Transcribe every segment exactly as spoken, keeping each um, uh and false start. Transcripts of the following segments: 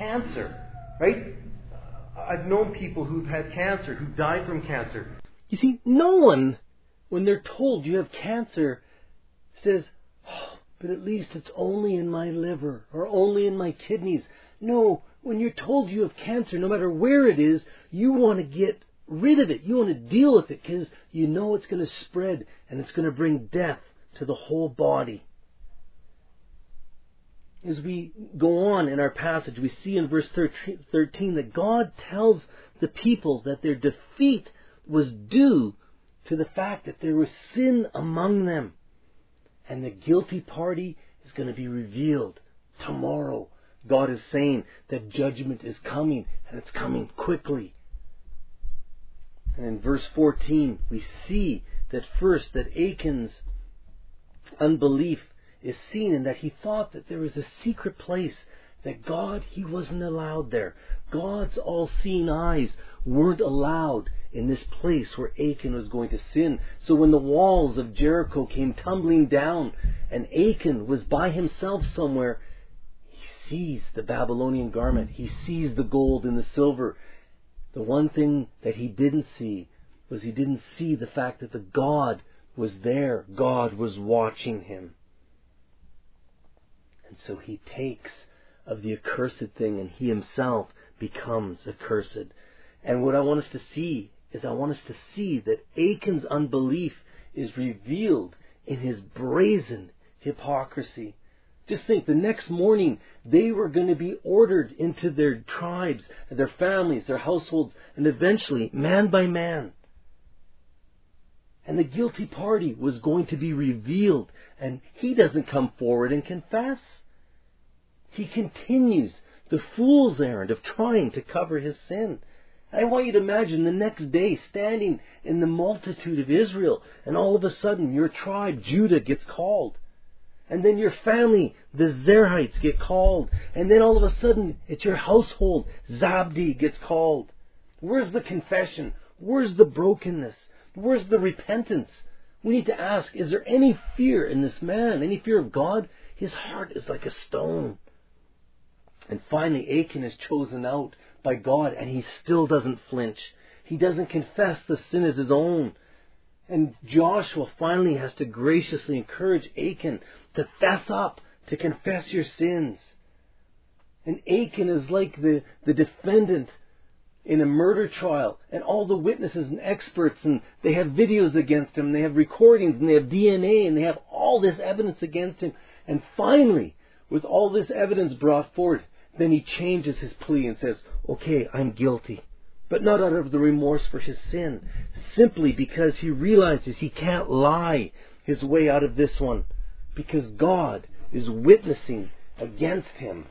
cancer, right? I've known people who've had cancer, who died from cancer. You see, no one, when they're told you have cancer, says, oh, but at least it's only in my liver or only in my kidneys. No, when you're told you have cancer, no matter where it is, you want to get rid of it. You want to deal with it because you know it's going to spread and it's going to bring death to the whole body. As we go on in our passage, we see in verse thirteen that God tells the people that their defeat was due to the fact that there was sin among them. And the guilty party is going to be revealed tomorrow. God is saying that judgment is coming, and it's coming quickly. And in verse fourteen, we see that first that Achan's unbelief is seen in that he thought that there was a secret place, that God, he wasn't allowed there. God's all-seeing eyes weren't allowed in this place where Achan was going to sin. So when the walls of Jericho came tumbling down and Achan was by himself somewhere, he sees the Babylonian garment. He sees the gold and the silver. The one thing that he didn't see was he didn't see the fact that the God was there. God was watching him. And so he takes of the accursed thing and he himself becomes accursed. And what I want us to see is I want us to see that Achan's unbelief is revealed in his brazen hypocrisy. Just think, the next morning they were going to be ordered into their tribes, their families, their households, and eventually, man by man. And the guilty party was going to be revealed, and he doesn't come forward and confess. He continues the fool's errand of trying to cover his sin. I want you to imagine the next day standing in the multitude of Israel, and all of a sudden your tribe, Judah, gets called. And then your family, the Zerahites, get called. And then all of a sudden, it's your household, Zabdi, gets called. Where's the confession? Where's the brokenness? Where's the repentance? We need to ask, is there any fear in this man? Any fear of God? His heart is like a stone. And finally, Achan is chosen out by God, and he still doesn't flinch. He doesn't confess the sin as his own. And Joshua finally has to graciously encourage Achan to fess up, to confess your sins. And Achan is like the, the defendant in a murder trial, and all the witnesses and experts, and they have videos against him, they have recordings, and they have D N A, and they have all this evidence against him. And finally, with all this evidence brought forward, then he changes his plea and says, okay, I'm guilty. But not out of the remorse for his sin, simply because he realizes he can't lie his way out of this one, because God is witnessing against him.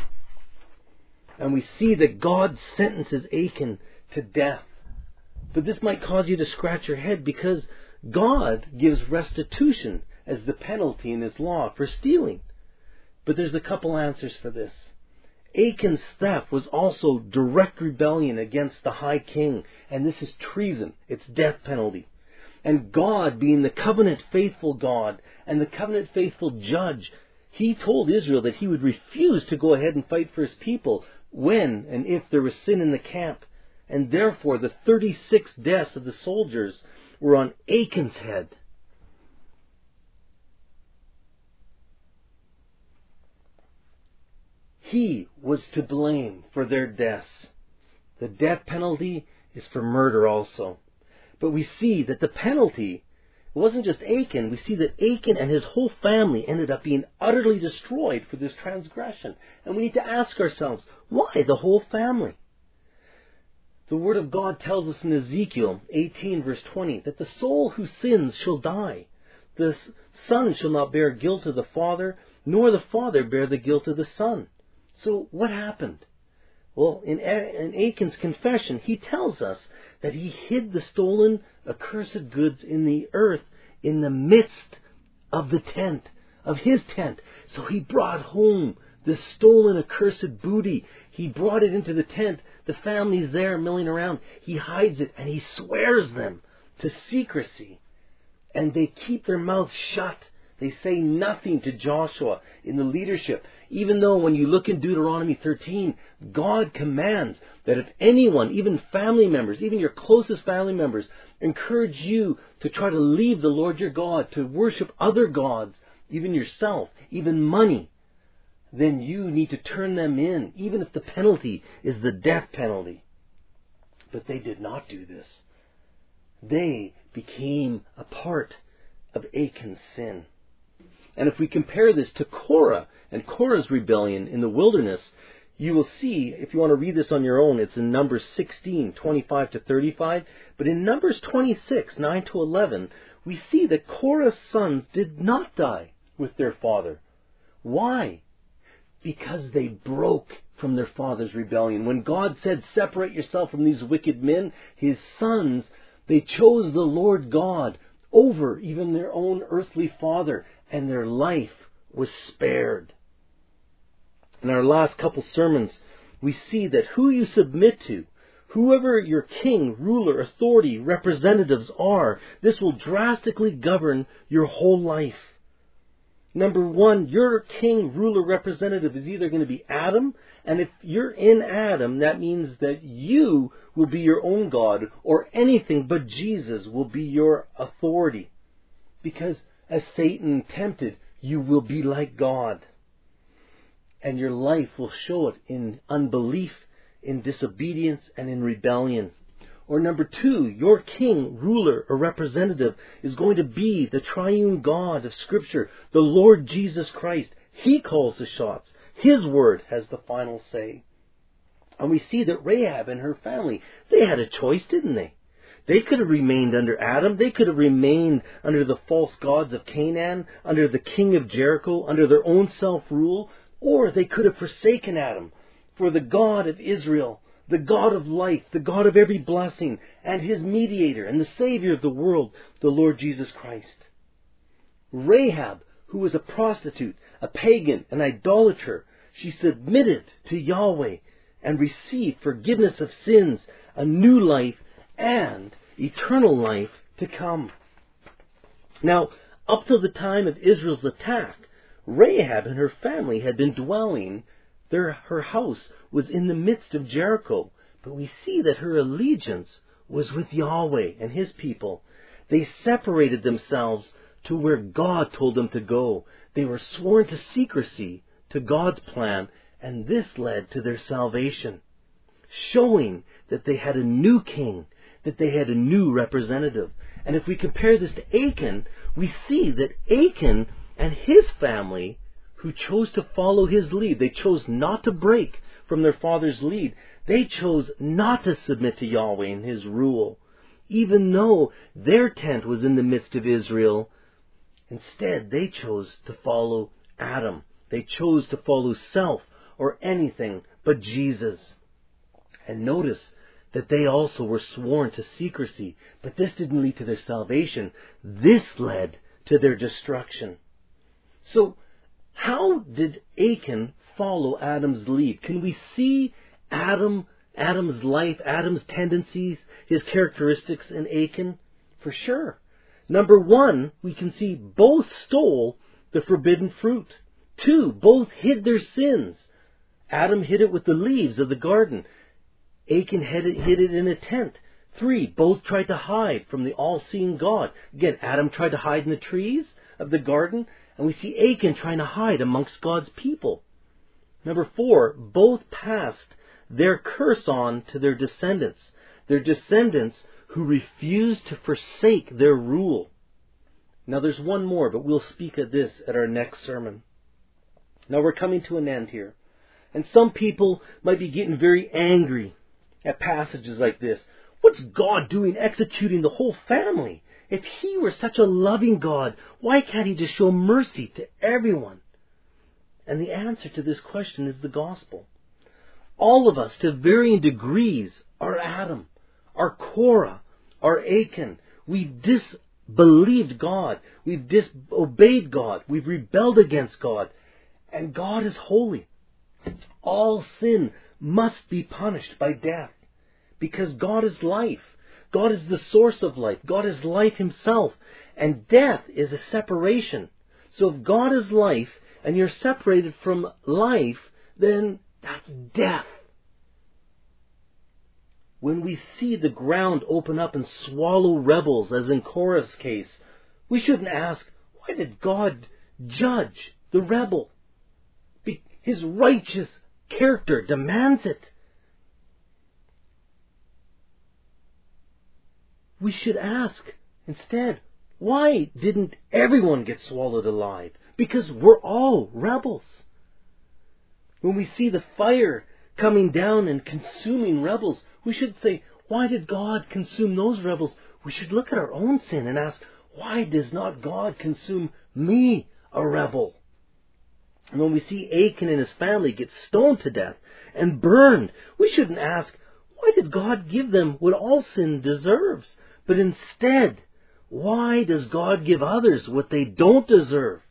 And we see that God sentences Achan to death. But this might cause you to scratch your head, because God gives restitution as the penalty in his law for stealing. But there's a couple answers for this. Achan's theft was also direct rebellion against the high king, and this is treason. It's death penalty. And God, being the covenant faithful God and the covenant faithful judge, he told Israel that he would refuse to go ahead and fight for his people when and if there was sin in the camp. And therefore the thirty-six deaths of the soldiers were on Achan's head. He was to blame for their deaths. The death penalty is for murder also. But we see that the penalty wasn't just Achan. We see that Achan and his whole family ended up being utterly destroyed for this transgression. And we need to ask ourselves, why the whole family? The Word of God tells us in Ezekiel eighteen verse twenty that the soul who sins shall die. The son shall not bear guilt of the father, nor the father bear the guilt of the son. So what happened? Well, in, in Achan's confession, he tells us that he hid the stolen, accursed goods in the earth in the midst of the tent, of his tent. So he brought home the stolen, accursed booty. He brought it into the tent. The family's there milling around. He hides it, and he swears them to secrecy. And they keep their mouths shut. They say nothing to Joshua in the leadership. Even though when you look in Deuteronomy thirteen, God commands that if anyone, even family members, even your closest family members, encourage you to try to leave the Lord your God, to worship other gods, even yourself, even money, then you need to turn them in, even if the penalty is the death penalty. But they did not do this. They became a part of Achan's sin. And if we compare this to Korah and Korah's rebellion in the wilderness, you will see, if you want to read this on your own, it's in Numbers sixteen, twenty-five to thirty-five. But in Numbers twenty-six, nine to eleven, we see that Korah's sons did not die with their father. Why? Because they broke from their father's rebellion. When God said, separate yourself from these wicked men, his sons, they chose the Lord God over even their own earthly father, and their life was spared. In our last couple sermons, we see that who you submit to, whoever your king, ruler, authority, representatives are, this will drastically govern your whole life. Number one, your king, ruler, representative is either going to be Adam, and if you're in Adam, that means that you will be your own God, or anything but Jesus will be your authority. Because as Satan tempted, you will be like God. And your life will show it in unbelief, in disobedience, and in rebellion. Or number two, your king, ruler, or representative is going to be the triune God of Scripture, the Lord Jesus Christ. He calls the shots. His word has the final say. And we see that Rahab and her family, they had a choice, didn't they? They could have remained under Adam. They could have remained under the false gods of Canaan, under the king of Jericho, under their own self-rule. Or they could have forsaken Adam for the God of Israel, the God of life, the God of every blessing, and his mediator and the Savior of the world, the Lord Jesus Christ. Rahab, who was a prostitute, a pagan, an idolater, she submitted to Yahweh and received forgiveness of sins, a new life, and eternal life to come. Now, up to the time of Israel's attack, Rahab and her family had been dwelling, their, her house was in the midst of Jericho, but we see that her allegiance was with Yahweh and his people. They separated themselves to where God told them to go. They were sworn to secrecy to God's plan, and this led to their salvation, showing that they had a new king, that they had a new representative. And if we compare this to Achan, we see that Achan and his family, who chose to follow his lead, they chose not to break from their father's lead. They chose not to submit to Yahweh and his rule, even though their tent was in the midst of Israel. Instead, they chose to follow Adam. They chose to follow self or anything but Jesus. And notice that they also were sworn to secrecy, but this didn't lead to their salvation. This led to their destruction. So, how did Achan follow Adam's lead? Can we see Adam, Adam's life, Adam's tendencies, his characteristics in Achan? For sure. Number one, we can see both stole the forbidden fruit. Two, both hid their sins. Adam hid it with the leaves of the garden. Achan hid it, hid it in a tent. Three, both tried to hide from the all-seeing God. Again, Adam tried to hide in the trees of the garden, and we see Achan trying to hide amongst God's people. Number four, both passed their curse on to their descendants. Their descendants who refused to forsake their rule. Now there's one more, but we'll speak of this at our next sermon. Now we're coming to an end here. And some people might be getting very angry at passages like this. What's God doing executing the whole family? If he were such a loving God, why can't he just show mercy to everyone? And the answer to this question is the gospel. All of us, to varying degrees, are Adam, are Korah, are Achan. We've disbelieved God. We've disobeyed God. We've rebelled against God. And God is holy. All sin must be punished by death, because God is life. God is the source of life. God is life himself. And death is a separation. So if God is life and you're separated from life, then that's death. When we see the ground open up and swallow rebels, as in Korah's case, we shouldn't ask, why did God judge the rebel? His righteous character demands it. We should ask instead, why didn't everyone get swallowed alive? Because we're all rebels. When we see the fire coming down and consuming rebels, we should say, why did God consume those rebels? We should look at our own sin and ask, why does not God consume me, a rebel? And when we see Achan and his family get stoned to death and burned, we shouldn't ask, why did God give them what all sin deserves? But instead, why does God give others what they don't deserve?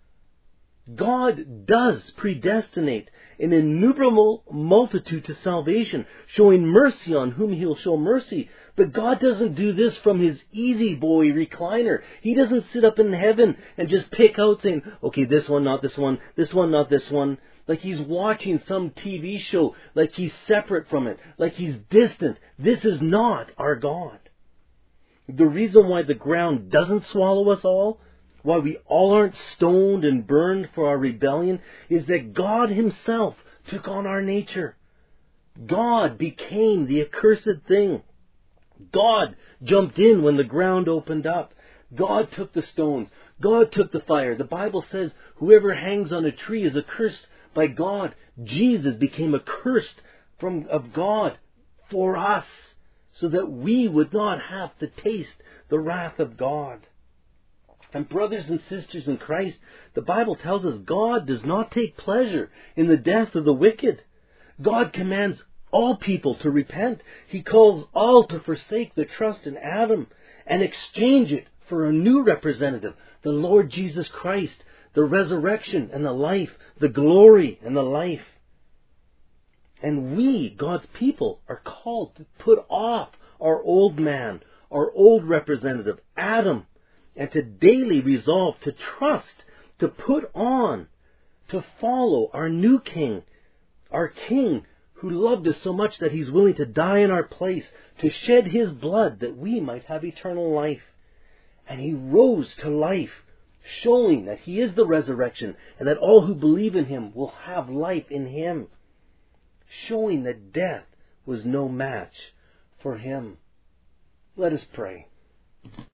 God does predestinate an innumerable multitude to salvation, showing mercy on whom He'll show mercy. But God doesn't do this from His easy boy recliner. He doesn't sit up in heaven and just pick out saying, okay, this one, not this one, this one, not this one. Like He's watching some T V show, like He's separate from it, like He's distant. This is not our God. The reason why the ground doesn't swallow us all, why we all aren't stoned and burned for our rebellion, is that God Himself took on our nature. God became the accursed thing. God jumped in when the ground opened up. God took the stones. God took the fire. The Bible says whoever hangs on a tree is accursed by God. Jesus became accursed from of God for us, so that we would not have to taste the wrath of God. And brothers and sisters in Christ, the Bible tells us God does not take pleasure in the death of the wicked. God commands all people to repent. He calls all to forsake the trust in Adam and exchange it for a new representative, the Lord Jesus Christ, the resurrection and the life, the glory and the life. And we, God's people, are called to put off our old man, our old representative, Adam, and to daily resolve to trust, to put on, to follow our new King, our King who loved us so much that He's willing to die in our place, to shed His blood that we might have eternal life. And He rose to life, showing that He is the resurrection and that all who believe in Him will have life in Him, showing that death was no match for Him. Let us pray.